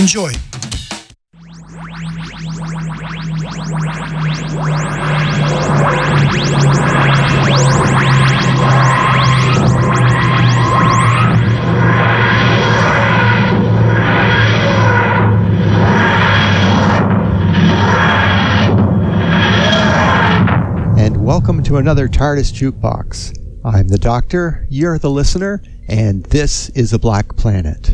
Enjoy. And welcome to another TARDIS Jukebox. I'm the Doctor, you're the listener, and this is A Black Planet.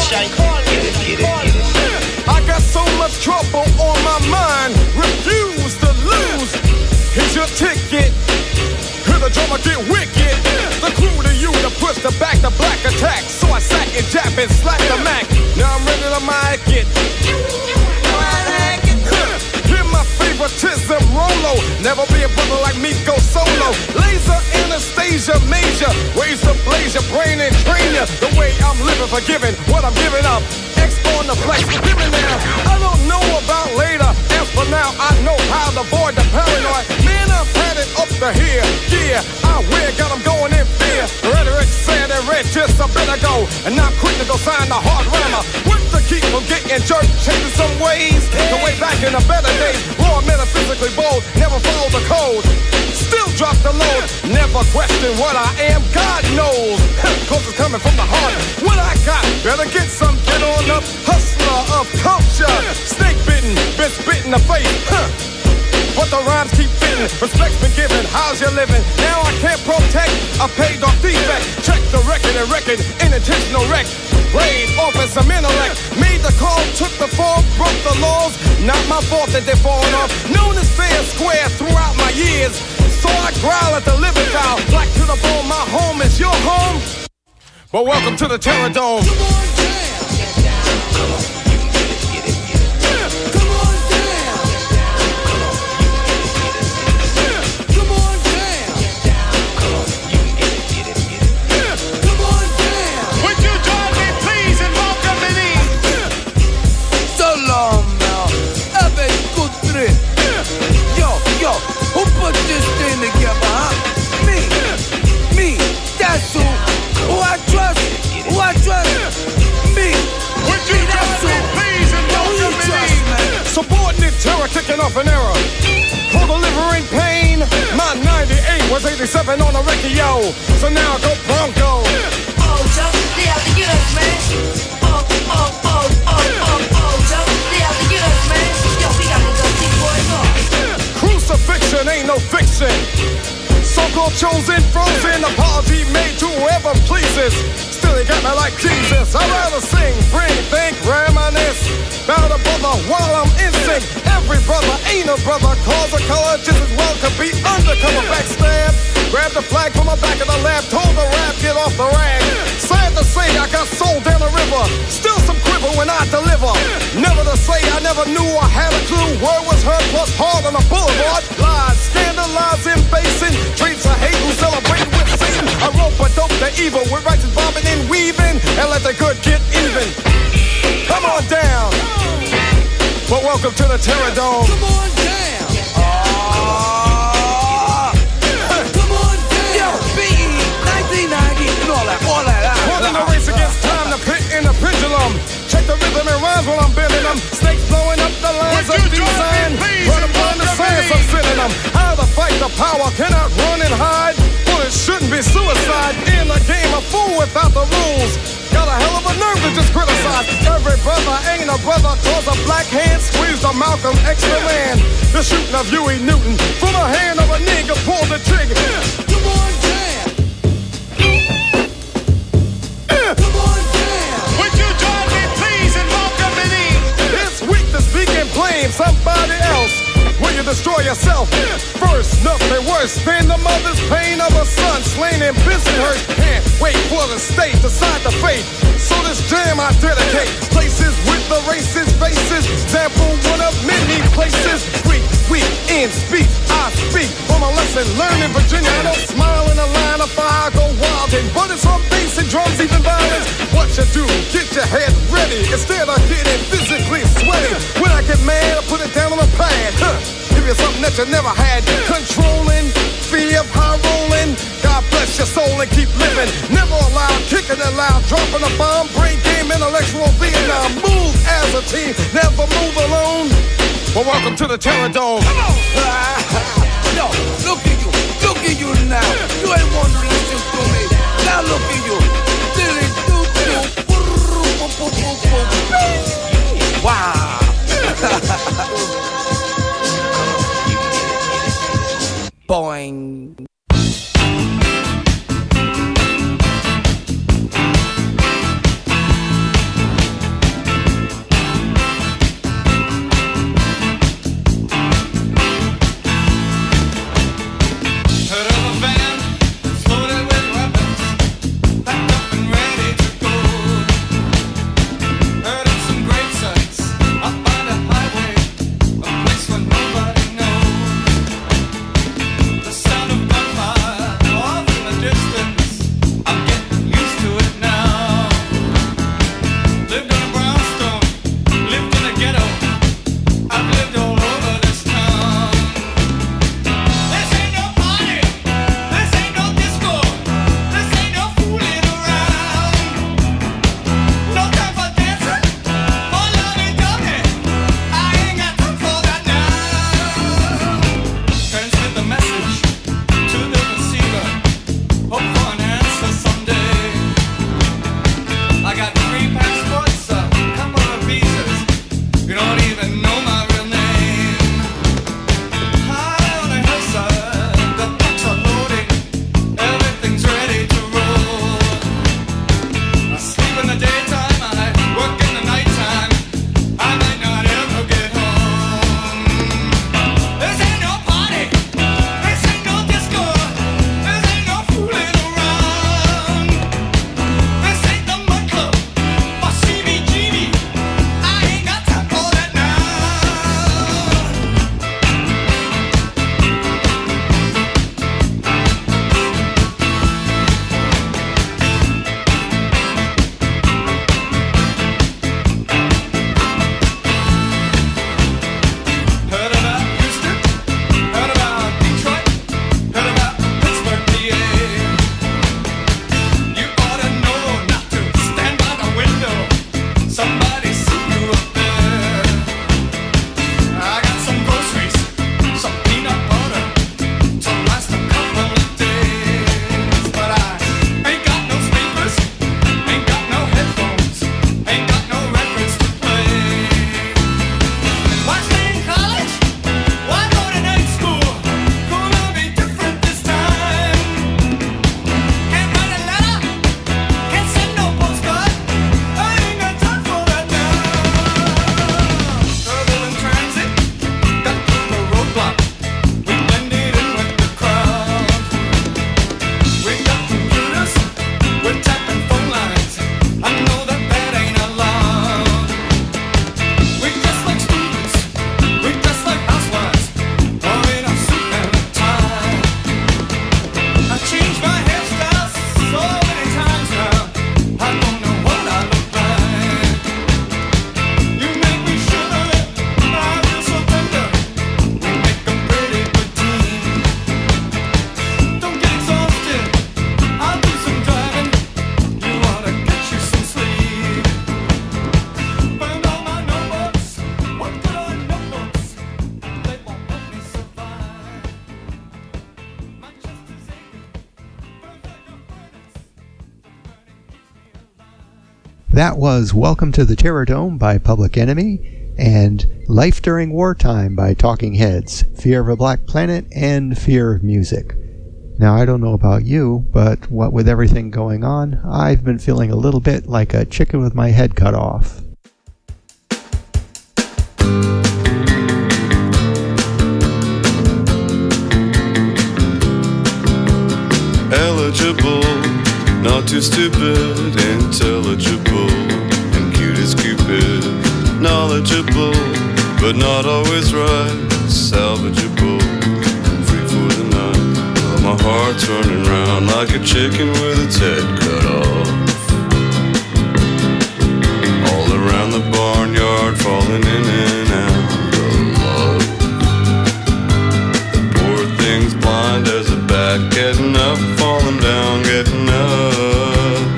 I got so much trouble on my mind, refuse to lose. Here's your ticket. Hear the drummer get wicked. The crew to you to push the back to black attack. So I sack and jab and slap the Mac. Now I'm ready to mic it. Hear my favoritism, Rolo. Never be a brother like me, go solo. Laser, Anastasia, major. Ways to blaze your brain and train you. The way I'm living, forgiving what I'm giving up. X on the flex, giving now. I don't know about later. As for now, I know how to avoid the paranoid. Man, I've had it up to here. Yeah, I wear, got them going in fear. Rhetoric said and read just a bit ago. And not quick to go sign the hard rammer. What to keep from getting jerked, changing some ways. The way back in the better days. Raw, metaphysically bold, never follow the code. Still drop the load, never question what I am, God knows. Cause it's coming from the heart. What I got, better get some, get on up. Hustler of culture, snake bitten, been spit in the face. But the rhymes keep fitting, respect's been given, how's you living? Now I can't protect a paid off defect. Check the record and record, unintentional wreck. Brain off and some intellect. Made the call, took the fall, broke the laws. Not my fault that they're falling off. Known as fair and square throughout my years. So I growl at the living foul. Black to the bone, my home is your home. Well, welcome to the Terror Dome. Come on, jam. Come on, you can get it, get it, get it. Come on, jam. Come on, you can get it, get it. Come on, jam. Come on, you can get it, get it, get it. Come on, jam. Would you join me, please, and welcome me in? So long now, have a good trip. Yo, who put this thing together, huh? Me, that's who I trust, me. Would you trust me, please, and welcome me? Subordinate terror kicking off an era. For delivering pain, my 98 was 87 on the radio. So now go Bronco. Oh, Joe, they have to get us, man. Oh, Joe, they have to get us, man. Yo, we got to go see boys off. Crucifixion ain't no fiction. So-called chosen, frozen, apology made to whoever pleases. Still, he got me like Jesus. I'd rather sing, bring, think, reminisce about a brother while I'm in sync. Every brother ain't a brother, cause a color just as well could be undercover. Backstab, grab the flag from the back of the lab, told the rap, get off the rag. Sad to say, I got sold down the river. Still some quiver when I deliver. Never to say I never knew I had a clue. Word was heard plus hard on the boulevard. Lies, scandalizing, basing. Streets of hate who celebrate with Satan. I rope a dope the evil with righteous bobbing and weaving. And let the good get even. Come on down. But welcome to the Terror Dome. Come on down. Come on down. Yo, B.E. 1990 and all that. Holding the race against time, the pit and the pendulum. Check the rhythm and rhymes while I'm bending them. Snakes blowing up the lines of design. Run upon the science of sending them. How to fight the power, cannot run and hide. Well, it shouldn't be suicide. In the game, a fool without the rules. Got a hell of a nerve to just criticize. Every brother ain't a brother, cause a black hand squeezed a Malcolm X the man. The shooting of Huey Newton from the hand of a nigga pulled the trigger. Come on, jam. Come on, jam. Would you join me, please, and welcome me in? This week to speak and blame somebody else. Will you destroy yourself? First, nothing worse than the mother's pain of a son slain in Bensonhurst. Can't wait for the state to decide the fate. So this jam I dedicate. Places with the racist faces. Example, one of many places. Greek, weak, in speech, I speak from a lesson learned in Virginia. I don't smile in a line of fire, I go wild. But it's from bass and drums, even violence. What you do, get your head ready. Instead of getting physically sweaty. When I get mad, I put it down on a pad. Give you something that you never had. Controlling, fear of high rolling. God bless your soul and keep living. Never allowed, kicking it loud, dropping a bomb. Brain game, intellectual Vietnam. Move as a team, never move alone. Well, welcome to the Terror Dome. Come on! Yo, look at you now. You ain't want to listen to me. Now look at you. Wow. Boing. That was Welcome to the Terrordome by Public Enemy and Life During Wartime by Talking Heads, Fear of a Black Planet and Fear of Music. Now, I don't know about you, but what with everything going on, I've been feeling a little bit like a chicken with my head cut off. Eligible, not too stupid, intelligible, and cute as Cupid. Knowledgeable, but not always right. Salvageable, and free for the night. But my heart's running round like a chicken with its head cut off. All around the barnyard, falling in and out of love. The poor thing's blind as a bat, getting up, falling down, getting up.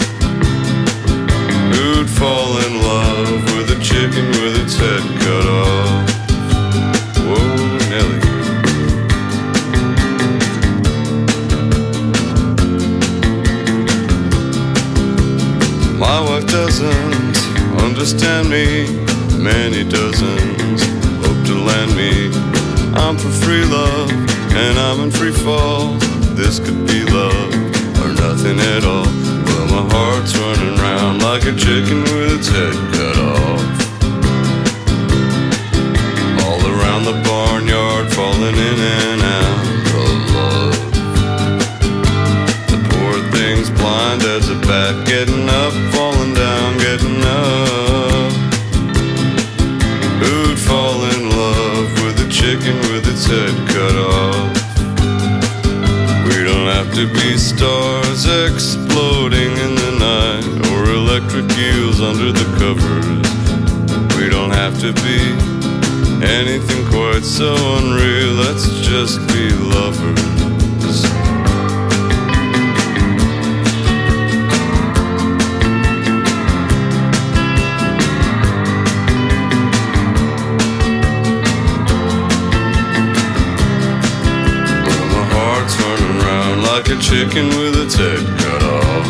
Who'd fall in love with a chicken with its head cut off? Whoa, Nelly. My wife doesn't understand me, many dozens hope to land me. I'm for free love, and I'm in free fall. This could be love, or nothing at all. Well, my heart's running round like a chicken with its head cut off. All around the barnyard, falling in and out of love. The poor thing's blind as a bat, getting up, falling down, getting up. Who'd fall in love with a chicken with its head cut off? We don't have to be stars exploding in the night, or electric eels under the covers. We don't have to be anything quite so unreal. Let's just be lovers. Like a chicken with its head cut off.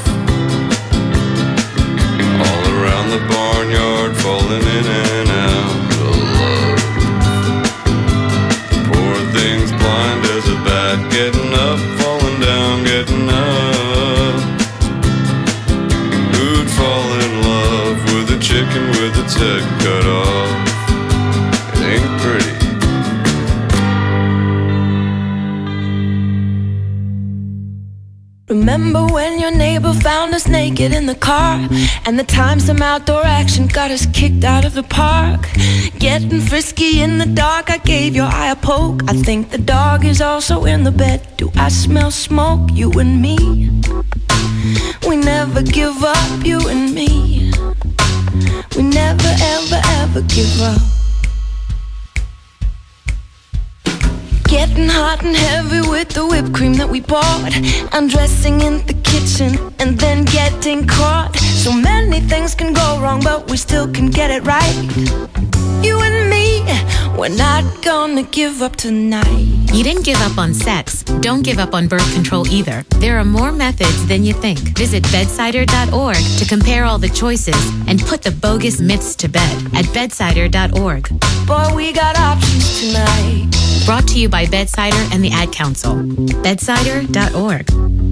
All around the barnyard, falling in and out of love. Poor thing's blind as a bat, getting up, falling down, getting up. Who'd fall in love with a chicken with its head cut off? It ain't pretty. Remember when your neighbor found us naked in the car, and the time some outdoor action got us kicked out of the park? Getting frisky in the dark, I gave your eye a poke. I think the dog is also in the bed. Do I smell smoke, you and me? We never give up, you and me. We never ever ever give up. Getting hot and heavy with the whipped cream that we bought, undressing in the kitchen and then getting caught. So many things can go wrong, but we still can get it right. You and me, we're not gonna give up tonight. You didn't give up on sex. Don't give up on birth control either. There are more methods than you think. Visit bedsider.org to compare all the choices and put the bogus myths to bed at bedsider.org. Boy, we got options tonight. Brought to you by Bedsider and the Ad Council. Bedsider.org.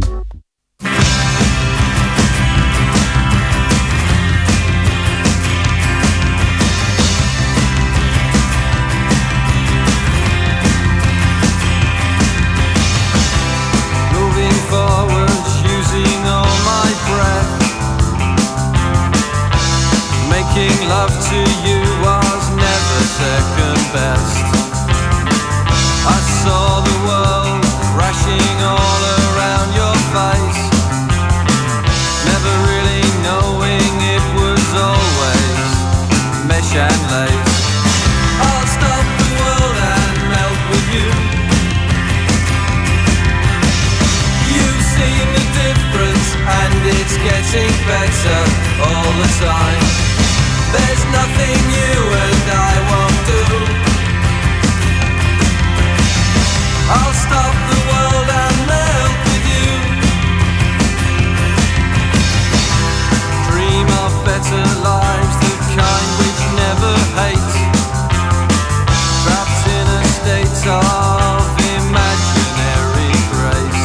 Moving forward, using all my breath. Making love to you was never second best. I saw the world crashing all around your face, never really knowing it was always mesh and lace. I'll stop the world and melt with you. You've seen the difference and it's getting better all the time. There's nothing you and I won't do. I'll stop the world and melt with you. Dream of better lives, the kind which never hate, trapped in a state of imaginary grace.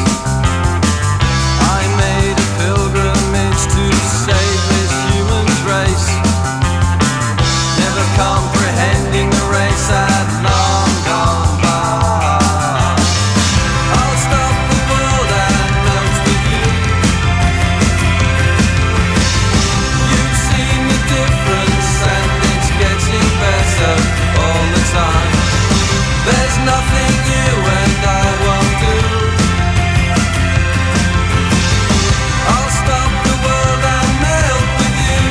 I made a pilgrimage to save this human race, never comprehending the race had long gone by. I'll stop the world and melt with you. You've seen the difference and it's getting better all the time. There's nothing you and I won't do. I'll stop the world and melt with you.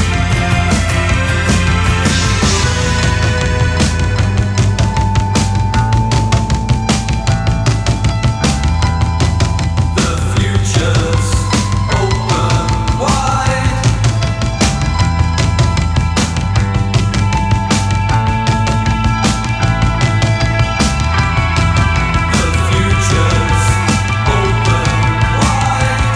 The future's open wide. The future's open wide.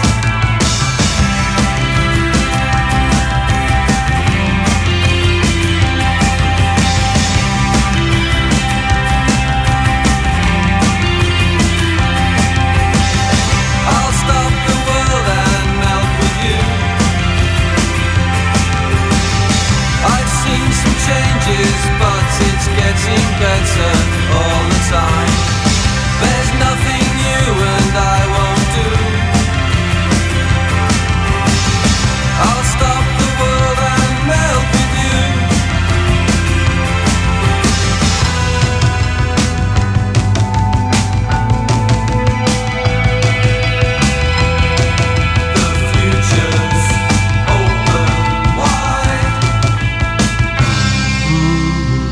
I'll stop the world and melt with you. I've seen some changes, but it's getting better all the time. There's nothing you and I won't do. I'll stop the world and melt with you. The future's open wide.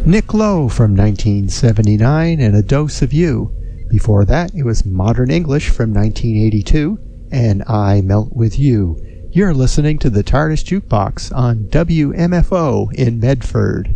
Nick Lowe from 1979 and A Dose of You. Before that, it was Modern English from 1982 and I Melt With You. You're listening to the TARDIS Jukebox on WMFO in Medford.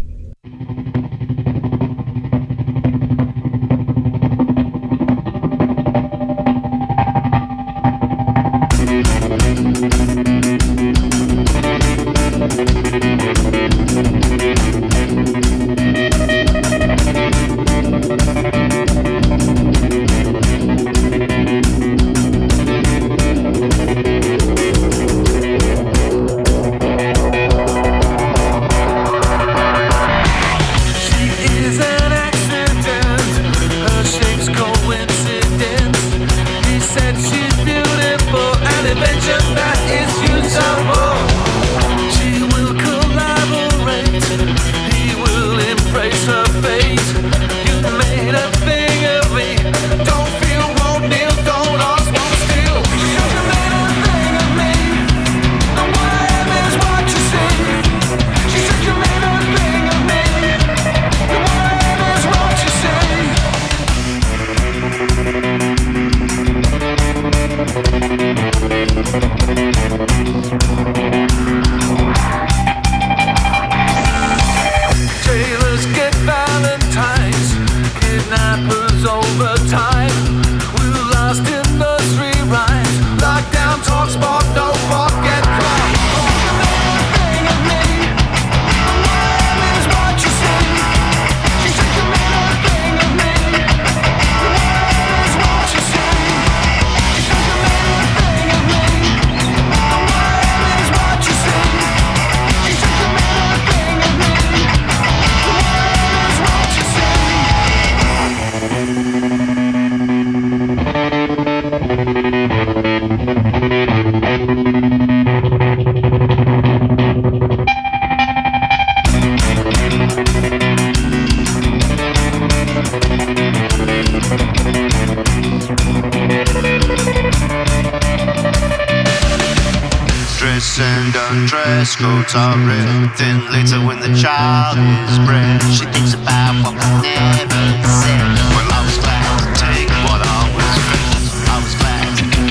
Dress codes are red. Then later when the child is bred, she thinks about what was never said. Well, I was glad to take what I was fed. I was glad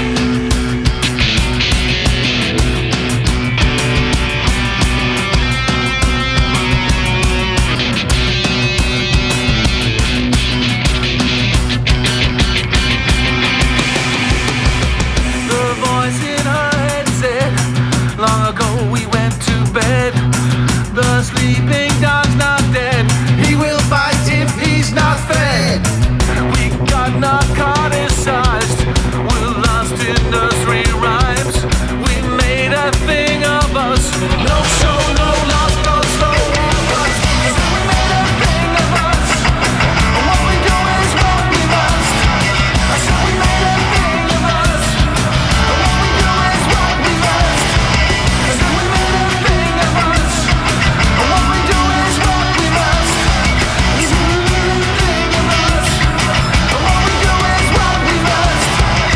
The voice in her head said, long ago we went to bed. The sleeping dog's not dead. He will bite if he's not fed. We got narcoticized. We're lost in nursery rhymes. We made a thing of us. No show, no loss, no slow us. We made a thing of us. What we do is what we must. So we made a thing of us. What we do is what we must. So we made a thing of us. What we do is what we must. So we made a thing of us. What we do is what we must.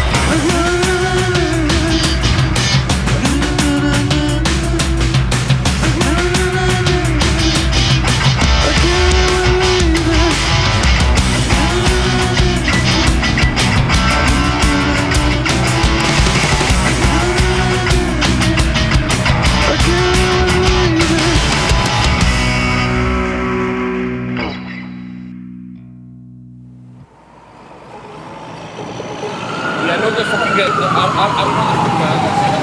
Yeah, no, just fucking get. I'm not man.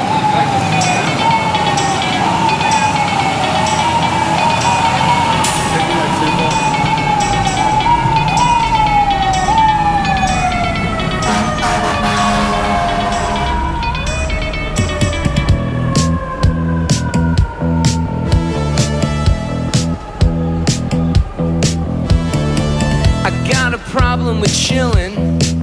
I got a problem with chillin'.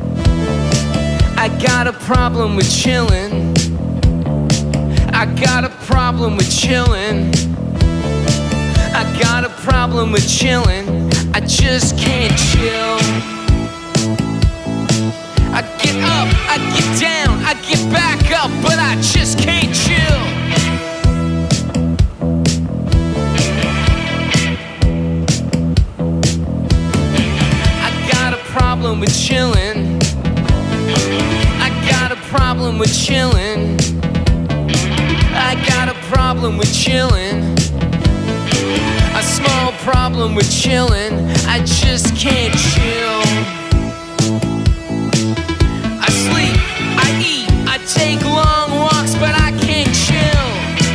I got a problem with chillin'. I got a problem with chillin'. I got a problem with chillin'. I just can't chill. I get up, I get down, I get back up, but I just can't chill. with chillin'. I got a problem with chillin'. I got a problem with chillin'. A small problem with chillin'. I just can't chill. I sleep, I eat, I take long walks, but I can't chill.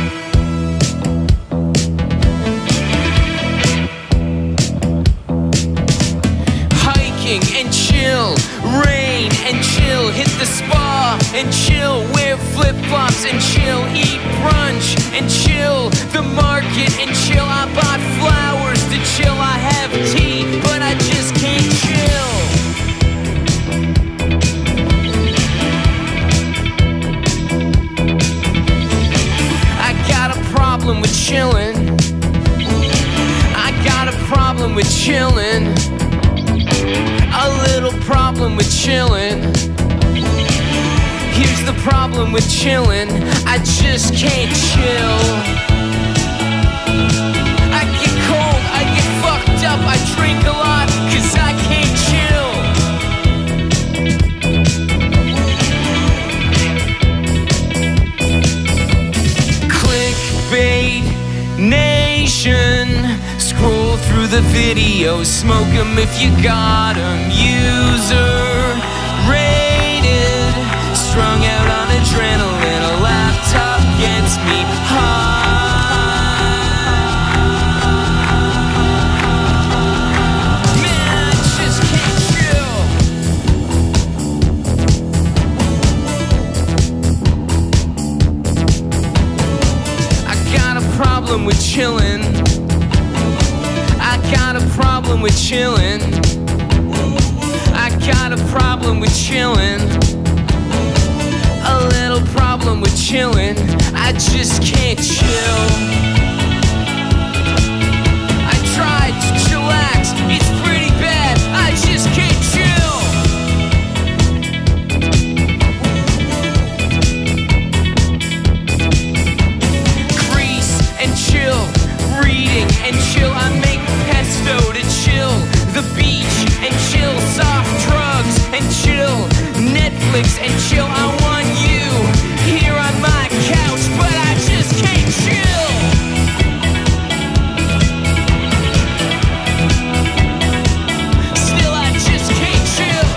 Hiking and chill, rain and chill, hit the spa and chill, wear flip-flops and chill, eat brunch and chill, the market and chill. I bought flowers to chill, I have tea, but I just can't chill. I got a problem with chillin'. I got a problem with chillin'. A little problem with chillin'. Here's the problem with chillin'. I just can't chill. I get cold, I get fucked up, I drink a lot, 'cause I can't chill. Clickbait Nation. Scroll through the videos, smoke 'em if you got 'em. User rated, strung out on adrenaline. A laptop gets me high. Man, I just can't chill. I got a problem with chillin'. I got a problem with chillin'. I got a problem with chillin'. A little problem with chillin'. I just can't chill. I tried to chillax, it's pretty bad. I just can't chill. Crease and chill, reading and chill. I make pesto to chill, the beach and chill, soft drugs and chill, Netflix and chill. I want you here on my couch, but I just can't chill. Still, I just can't chill.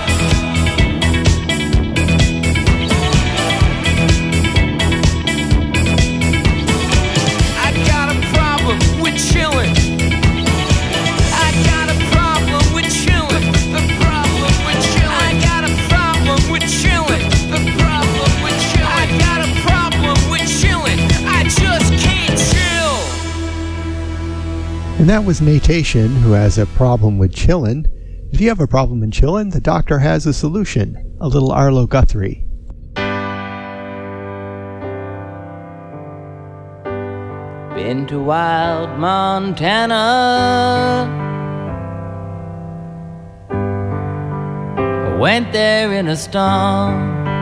I got a problem with chillin'. I got a problem with chillin'. The problem with chillin'. I got a problem with chillin'. The problem with chillin'. I got a problem with chillin'. I just can't chill. And that was Natation, who has a problem with chillin'. If you have a problem in chillin', the doctor has a solution. A little Arlo Guthrie. Been to wild Montana. I went there in a storm.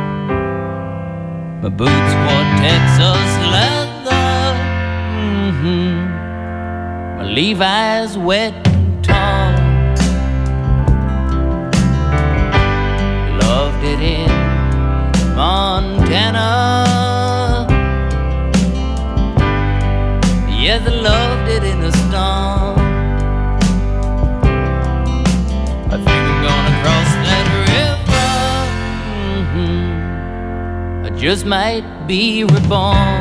My boots wore Texas leather. My Levi's wet and torn. Loved it in Montana. Yes, I loved it in the storm. I think I'm gonna cross that river. I just might be reborn.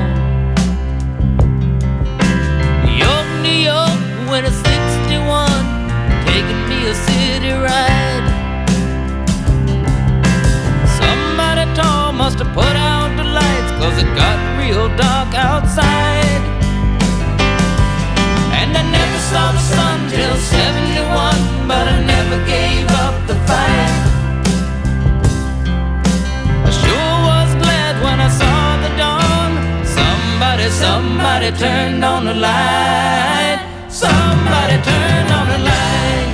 New York, when it's 61, taking me a city ride. Somebody tall must have put out the lights, 'cause it got real dark outside. And I never saw the sun till 71, but I never gave up the fight. I sure was glad when I saw the dawn. Somebody turned on the light. Somebody turned on the light.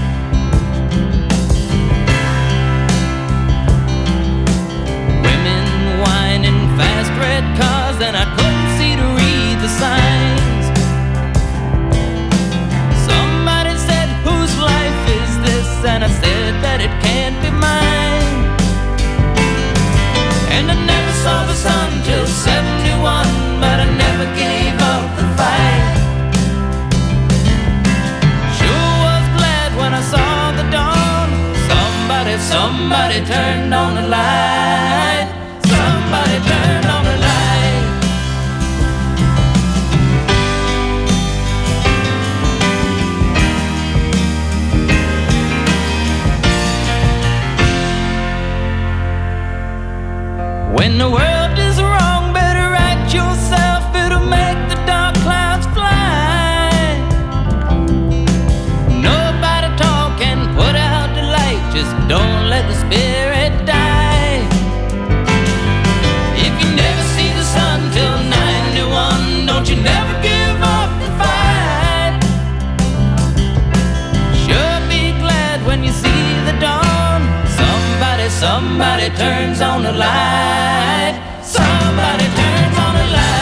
Women whining, fast red cars, and I couldn't see to read the signs. Somebody said, whose life is this? And I said that it can't be Somebody turned on the light. Somebody turned on the light. When the world is wrong, better right yourself. It'll make the dark clouds fly. Nobody talk and put out the light. Just don't let the spirit die. If you never see the sun till 91, don't you never give up the fight. Sure be glad when you see the dawn. Somebody turns on the light. Somebody turns on the light.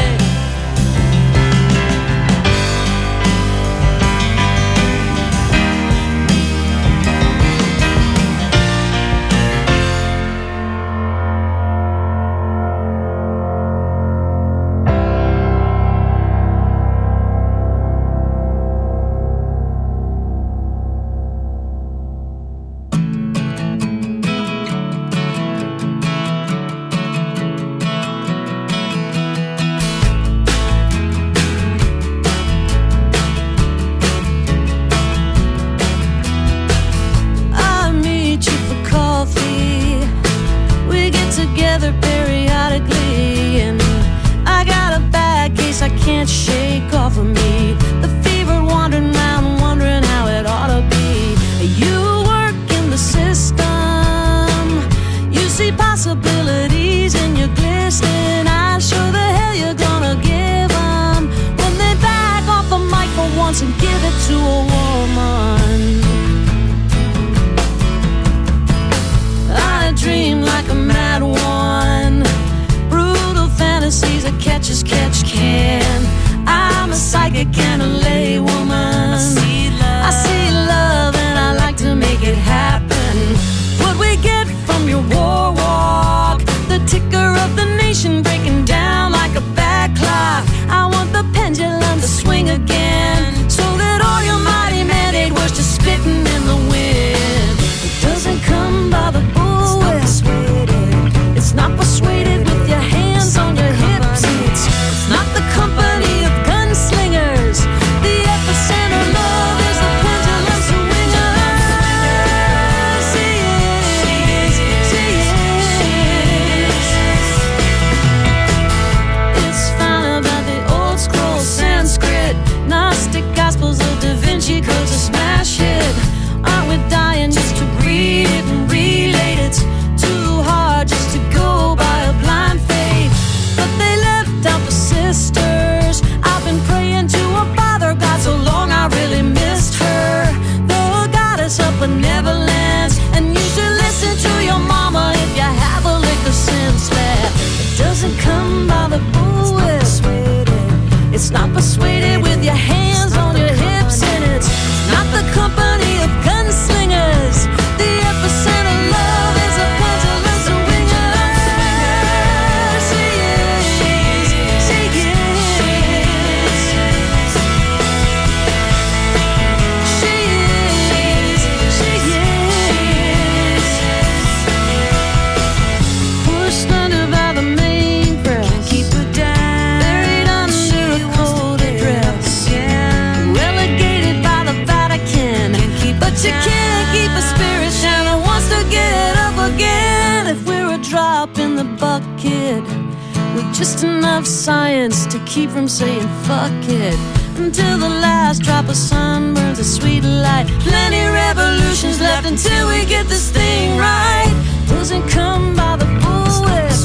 Just enough science to keep from saying fuck it. Until the last drop of sun burns a sweet light. Plenty revolutions left until we get this thing right. Doesn't come by the bullets.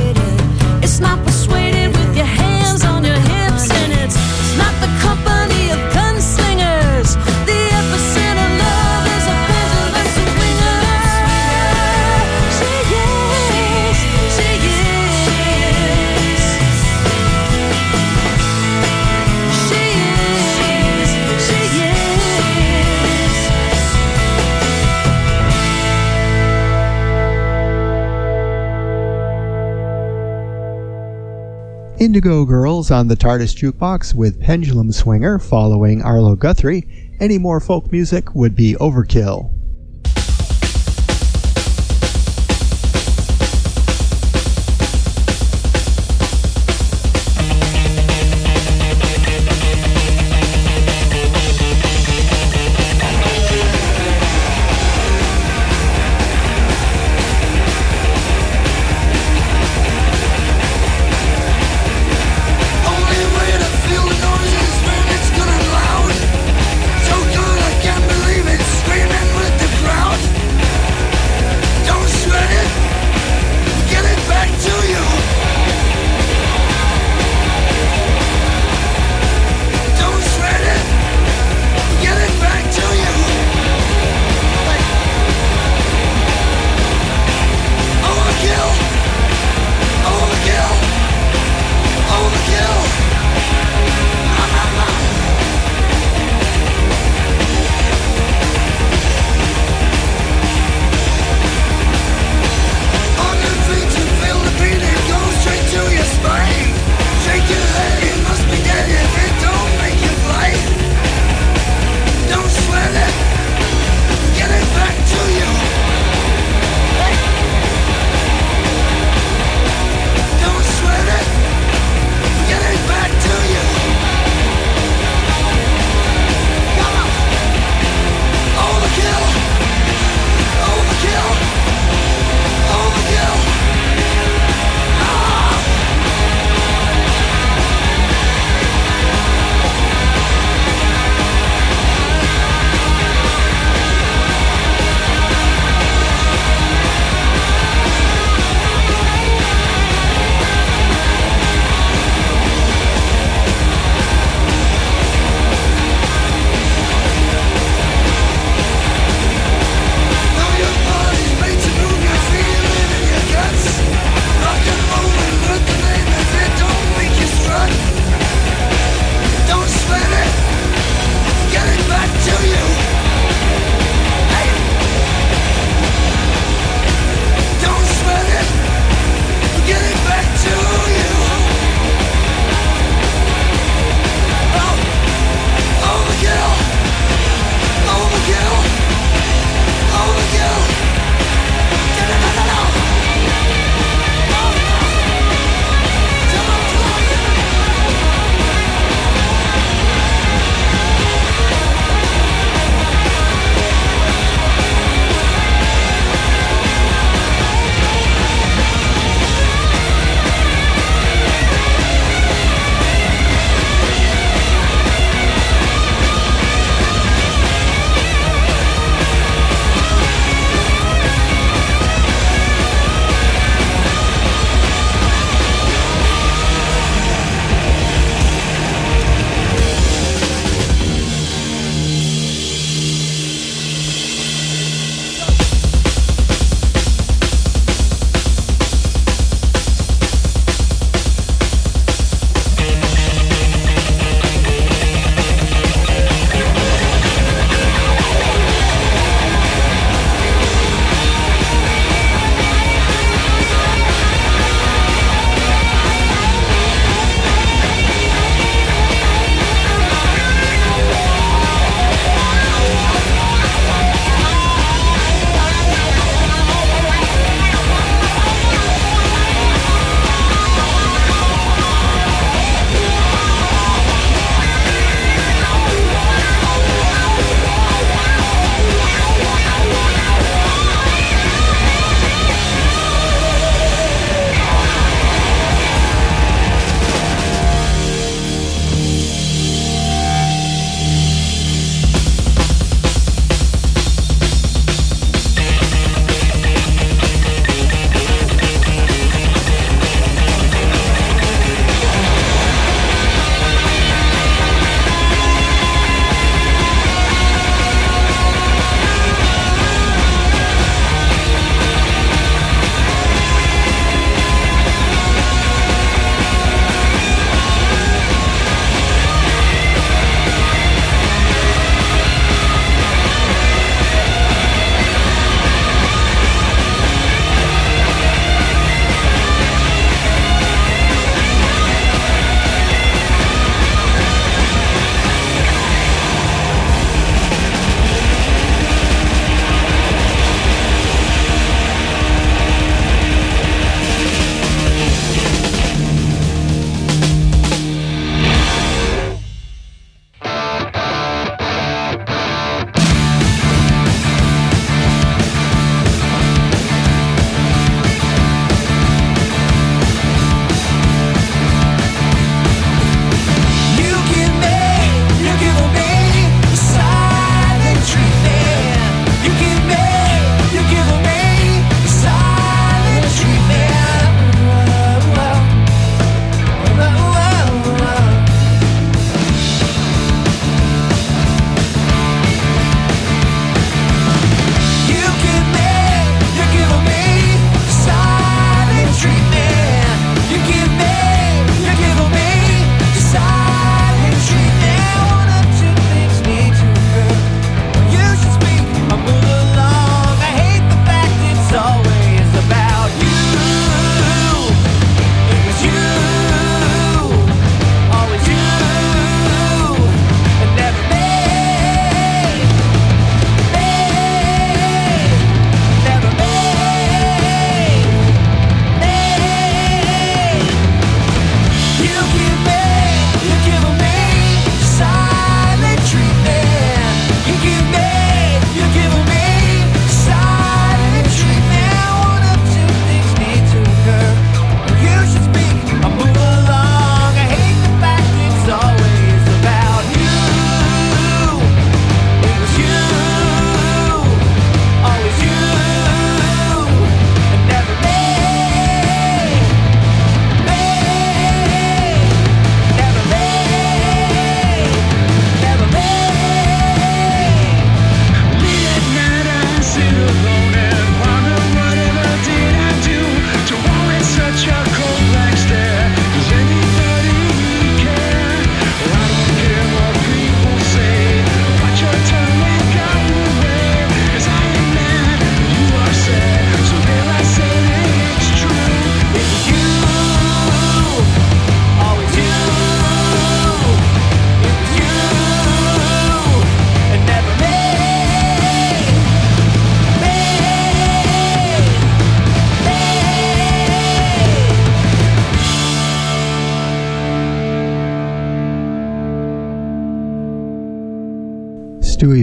It's not persuaded with your hands on your hips. And it's not the company of gunslingers. The epicenter of love is a pendulum swinger. She is, she is. She is, she is. Indigo Girls on the TARDIS Jukebox with Pendulum Swinger following Arlo Guthrie. Any more folk music would be overkill.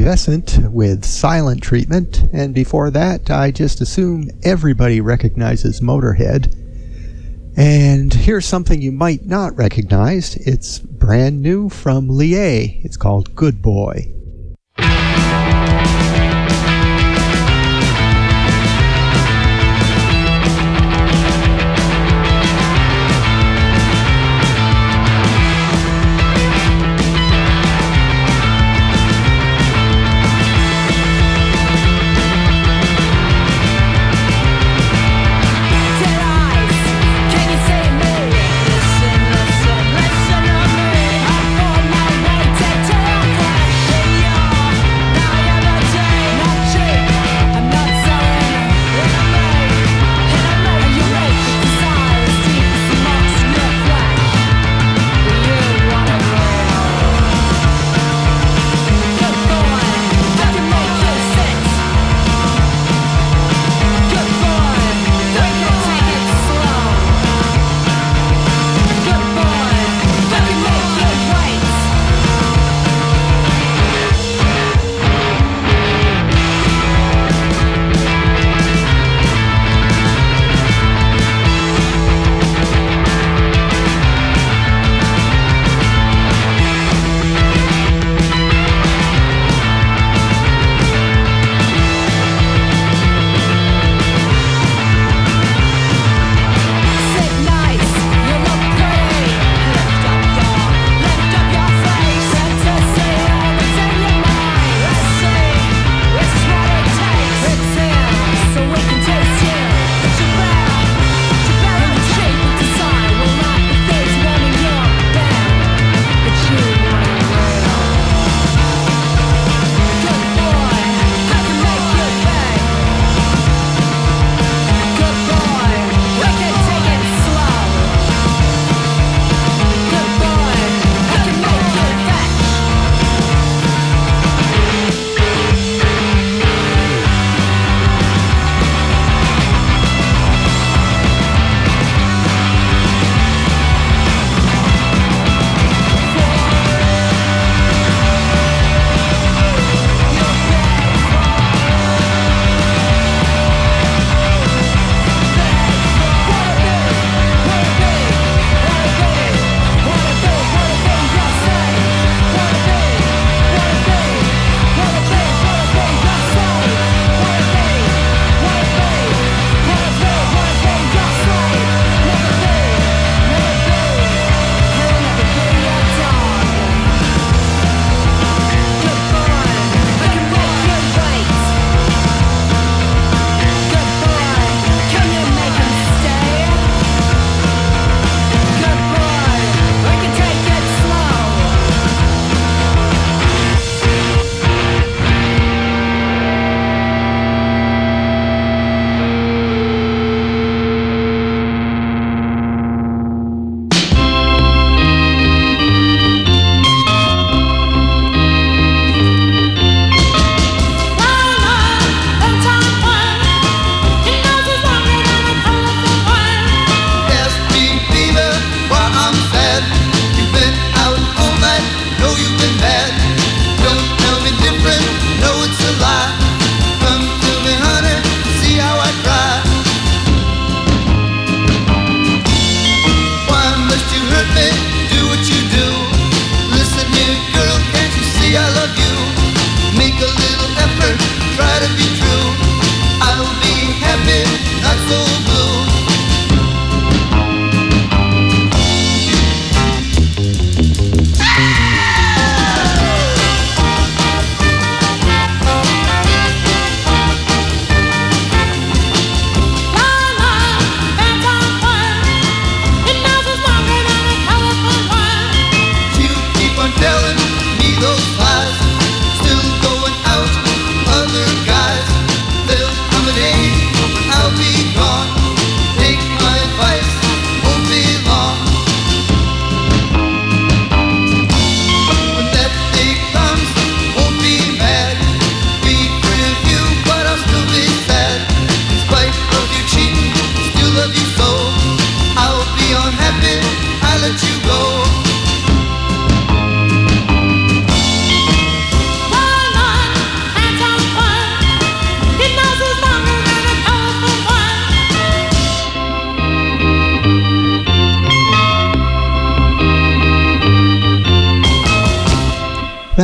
Pubescent with Silent Treatment, and before that I just assume everybody recognizes Motorhead. And here's something you might not recognize. It's brand new from Lié. It's called Good Boy. Listen to me. I on my way to town.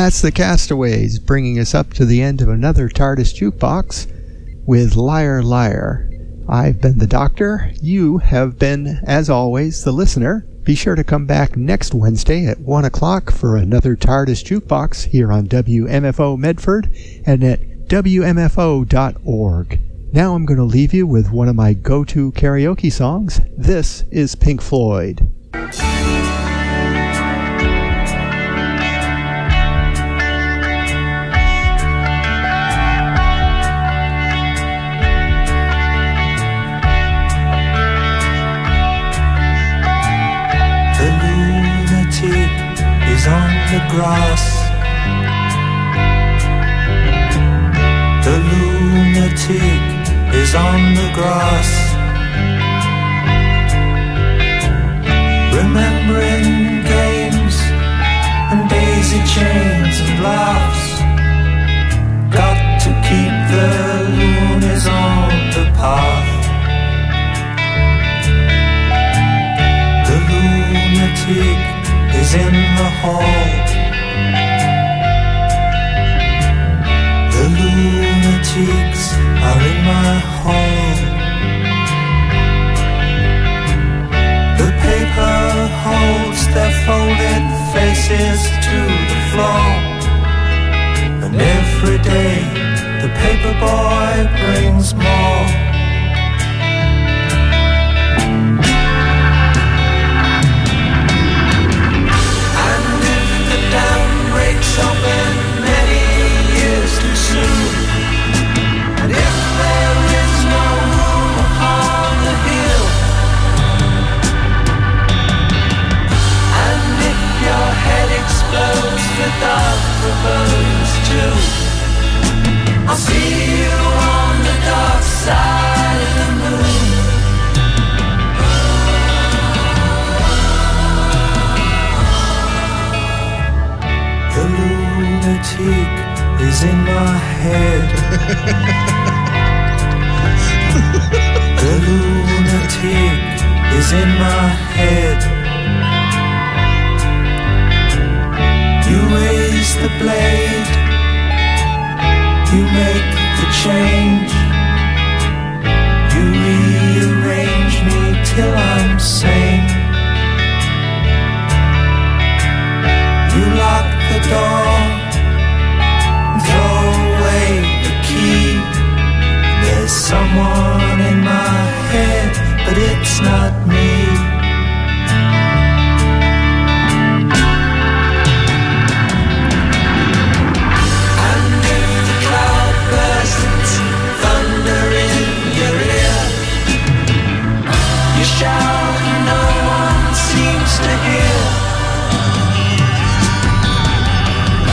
That's the Castaways, bringing us up to the end of another TARDIS Jukebox with Liar Liar. I've been the Doctor. You have been, as always, the listener. Be sure to come back next Wednesday at 1 o'clock for another TARDIS Jukebox here on WMFO Medford and at WMFO.org. Now I'm going to leave you with one of my go-to karaoke songs. This is Pink Floyd. On the grass, the lunatic is on the grass, remembering games and daisy chains and laughs. Got to keep the loonies on the path. The lunatic is in the hall. The lunatics are in my hall. The paper holds their folded faces to the floor, and every day the paper boy brings more. Open many years too soon, and if there is no room upon the hill, and if your head explodes, the dark burns too. I'll see you on the dark side of the moon. The lunatic is in my head. The lunatic is in my head. You raise the blade, you make the change, you rearrange me till I'm sane. You lock the door, throw away the key. There's someone in my head, but it's not me. And if the cloud bursts, thunder in your ear, you shout and no one seems to hear.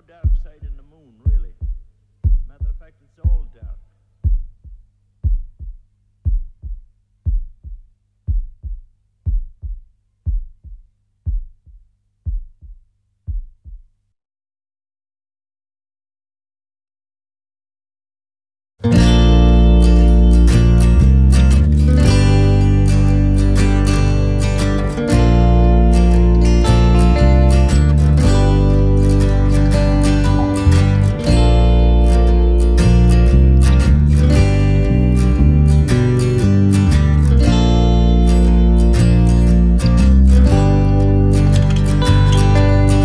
dark side in the moon, really. Matter of fact, it's all